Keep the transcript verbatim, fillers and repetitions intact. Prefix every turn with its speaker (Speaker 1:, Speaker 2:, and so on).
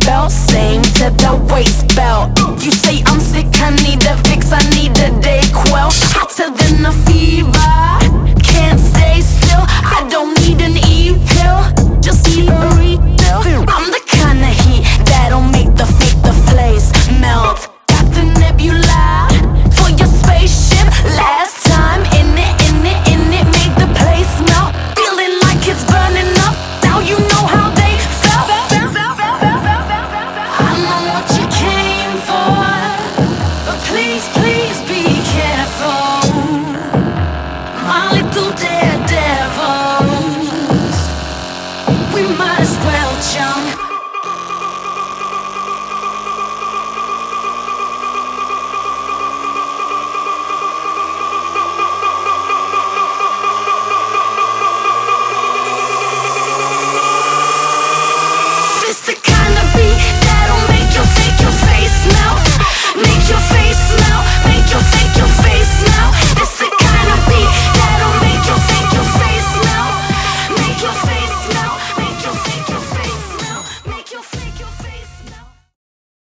Speaker 1: belt, same to the waist belt. You say I'm sick, I need a fix, I need a Dayquil. Hotter than a fever, can't stay still. I don't need an E-pill, just need a refill.